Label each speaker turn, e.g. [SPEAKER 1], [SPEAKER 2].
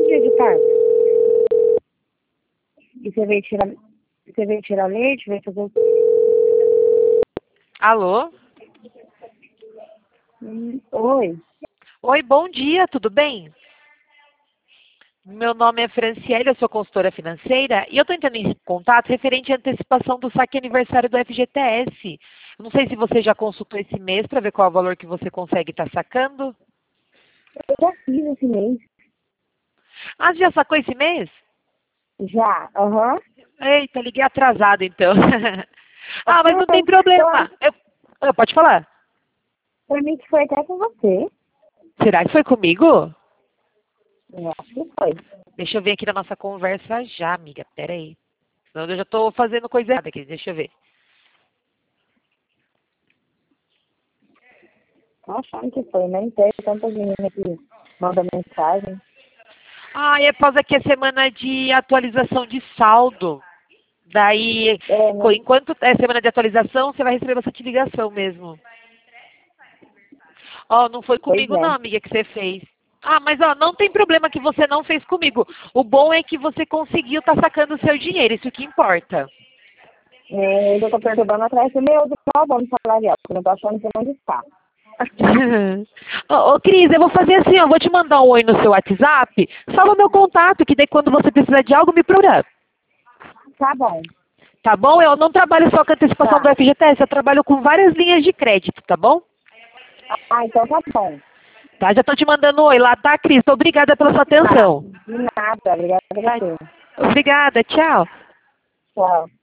[SPEAKER 1] dia de tarde. E você veio tirar leite, veio fazer...
[SPEAKER 2] Alô?
[SPEAKER 1] Oi.
[SPEAKER 2] Oi, bom dia, tudo bem? Meu nome é Franciele, eu sou consultora financeira e eu estou entrando em contato referente à antecipação do saque aniversário do FGTS. Eu não sei se você já consultou esse mês para ver qual é o valor que você consegue estar sacando.
[SPEAKER 1] Eu já fiz esse mês.
[SPEAKER 2] Ah, você já sacou esse mês?
[SPEAKER 1] Já, aham.
[SPEAKER 2] Eita, liguei atrasado então. Ah, mas não tem
[SPEAKER 1] Eu
[SPEAKER 2] problema.
[SPEAKER 1] acho,
[SPEAKER 2] Pode falar.
[SPEAKER 1] pra mim que foi até com você.
[SPEAKER 2] Será que foi comigo?
[SPEAKER 1] Eu acho que foi.
[SPEAKER 2] Deixa eu ver aqui na nossa conversa já, amiga. Pera aí. Senão eu já estou fazendo coisa errada aqui. Deixa eu ver.
[SPEAKER 1] Tô achando que foi, né? Não tem tanta gente que manda mensagem.
[SPEAKER 2] Ah, e após aqui a semana de atualização de saldo. Daí,
[SPEAKER 1] É, né?
[SPEAKER 2] enquanto é semana de atualização, você vai receber bastante ligação mesmo. Ó, não foi
[SPEAKER 1] Pois
[SPEAKER 2] comigo não,
[SPEAKER 1] é.
[SPEAKER 2] amiga, que você fez. Ah, mas ó, não tem problema que você não fez comigo. O bom é que você conseguiu estar sacando o seu dinheiro, isso que importa.
[SPEAKER 1] Eu tô perturbando atrás do meu bônus salarial, porque eu não tô achando que não está.
[SPEAKER 2] Ô, Cris, eu vou fazer assim, ó, vou te mandar um oi no seu WhatsApp, salva meu contato, que daí quando você precisar de algo, me procura.
[SPEAKER 1] Tá bom.
[SPEAKER 2] Tá bom? Eu não trabalho só com antecipação do
[SPEAKER 1] Tá.
[SPEAKER 2] FGTS, eu trabalho com várias linhas de crédito, tá bom?
[SPEAKER 1] Ah, então tá bom.
[SPEAKER 2] Tá, já tô te mandando um oi lá, tá, Cris? Obrigada pela sua
[SPEAKER 1] Tá.
[SPEAKER 2] atenção.
[SPEAKER 1] De nada. Obrigada a
[SPEAKER 2] Tá?
[SPEAKER 1] você.
[SPEAKER 2] Obrigada, tchau.
[SPEAKER 1] Tchau.